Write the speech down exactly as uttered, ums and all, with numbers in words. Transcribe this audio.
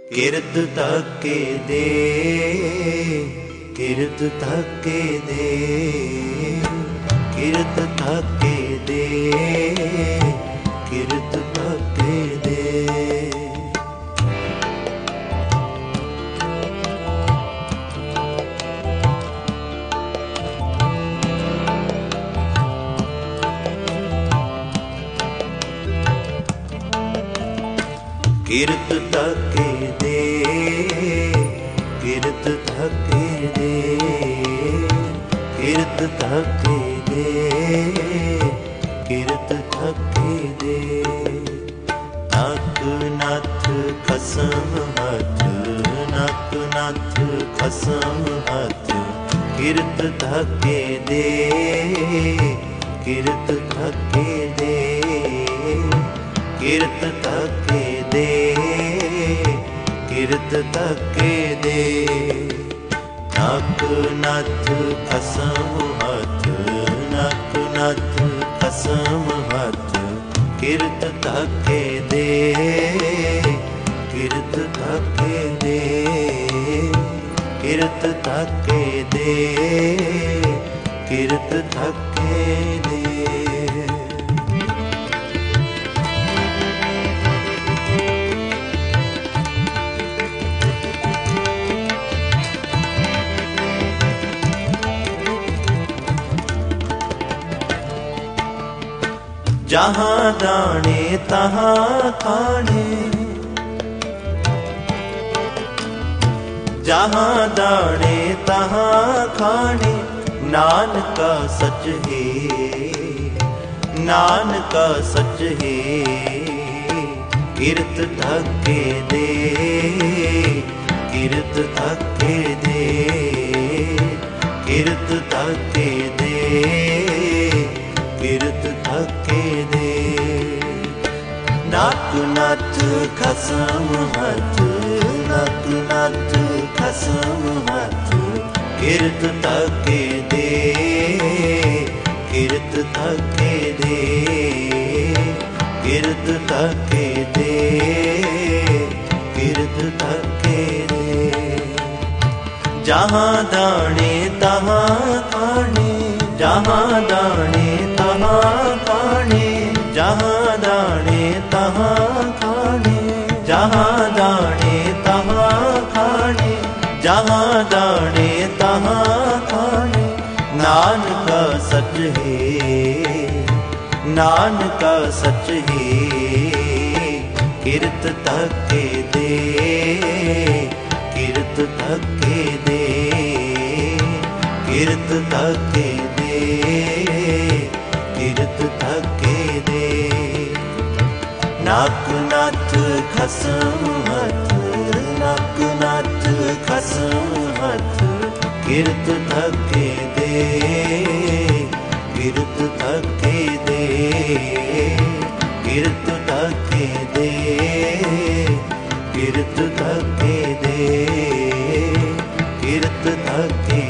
किरत तके दे, किरत तके दे, किरत तके दे, किरत तके दे। किरत तके दे, किरत तके दे, किरत तके दे, किरत तके दे। नक नथ खसम हथ, नक नथ खसम हथ, किरत तके दे, किरत तके दे, किरत तके दे, किरत तके दे। नक नथ खसम हथ, नक नथ खसम हथ, किरत तके दे, किरत तके दे, किरत तके दे, किरत तके दे। जहाँ दाने तहाँ खाने, जहाँ दाने तहाँ खाने, नानक सच है, नानक सच है। किरत तके दे, किरत तके दे, किरत तके दे, किरत तके दे। नक नथ खसम हथ, नक नथ खसम हथ, किरत तके दे, किरत तके दे, किरत तके दे, किरत तके दे। जहाँ दाने तहाँ खाने, जहाँ दाने तहाँ खाने, जहाँ दाने तहाँ खाने, जहाँ दाने तहाँ खाने, जहाँ दाने तहाँ खाने। नानक सच है, नानक सच है। किरत तके दे, किरत तके दे, किरत तके दे, किरत तके दे। नक नथ खसम हथ, नक नथ खसम हथ, किरत तके दे, किरत तके दे, किरत तके दे, किरत तके दे, किरत तके